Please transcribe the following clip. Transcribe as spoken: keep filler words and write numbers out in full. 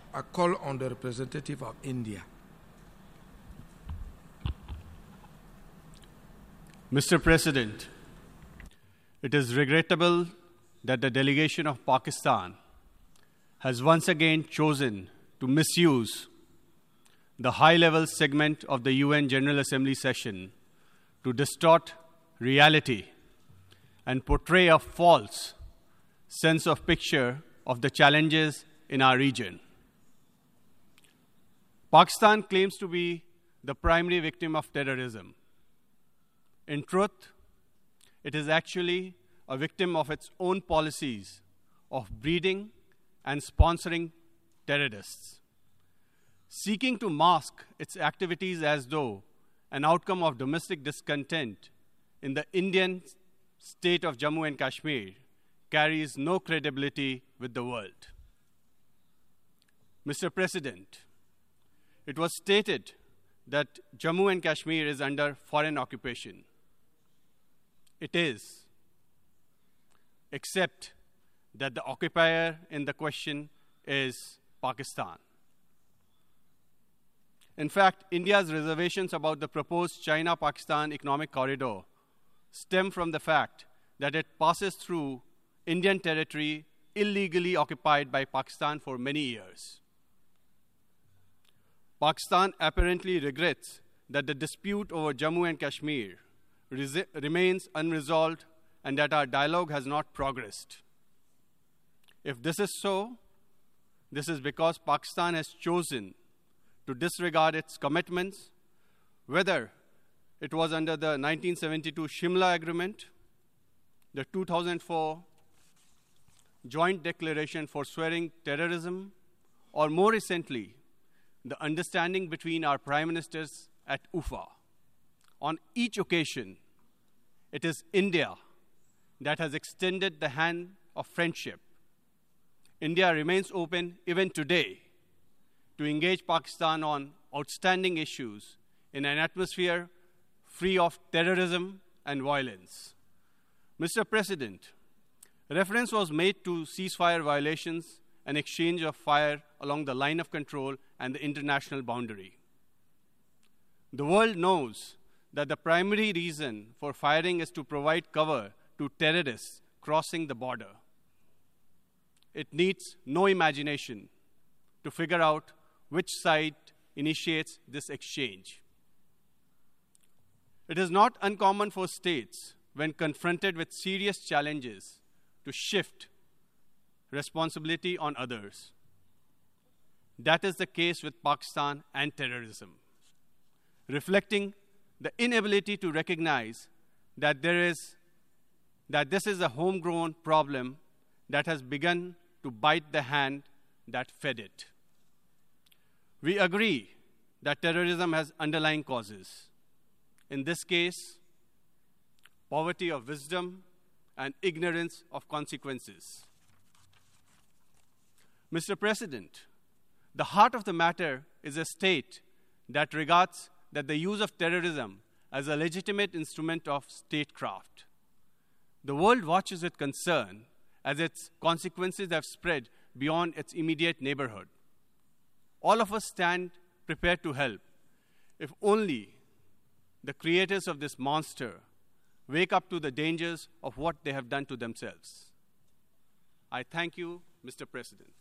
I call on the representative of India. Mister President, it is regrettable that the delegation of Pakistan has once again chosen to misuse the high-level segment of the U N General Assembly session to distort reality and portray a false sense of picture of the challenges in our region. Pakistan claims to be the primary victim of terrorism. In truth, it is actually a victim of its own policies of breeding and sponsoring terrorists, seeking to mask its activities as though an outcome of domestic discontent in the Indian state of Jammu and Kashmir carries no credibility with the world. Mister President, it was stated that Jammu and Kashmir is under foreign occupation. It is, except that the occupier in the question is Pakistan. In fact, India's reservations about the proposed China-Pakistan economic corridor stem from the fact that it passes through Indian territory illegally occupied by Pakistan for many years. Pakistan apparently regrets that the dispute over Jammu and Kashmir remains unresolved and that our dialogue has not progressed. If this is so, this is because Pakistan has chosen to disregard its commitments, whether it was under the nineteen seventy-two Shimla Agreement, the two thousand four Joint Declaration forswearing terrorism, or more recently, the understanding between our prime ministers at U F A. On each occasion, it is India that has extended the hand of friendship. India remains open even today to engage Pakistan on outstanding issues in an atmosphere free of terrorism and violence. Mister President, reference was made to ceasefire violations and exchange of fire along the line of control and the international boundary. The world knows that the primary reason for firing is to provide cover to terrorists crossing the border. It needs no imagination to figure out which side initiates this exchange. It is not uncommon for states, when confronted with serious challenges, to shift responsibility on others. That is the case with Pakistan and terrorism, reflecting the inability to recognize that there is that this is a homegrown problem that has begun to bite the hand that fed it. We agree that terrorism has underlying causes. In this case, poverty of wisdom and ignorance of consequences. Mister President, the heart of the matter is a state that regards that the use of terrorism as a legitimate instrument of statecraft. The world watches with concern as its consequences have spread beyond its immediate neighborhood. All of us stand prepared to help, if only the creators of this monster wake up to the dangers of what they have done to themselves. I thank you, Mister President.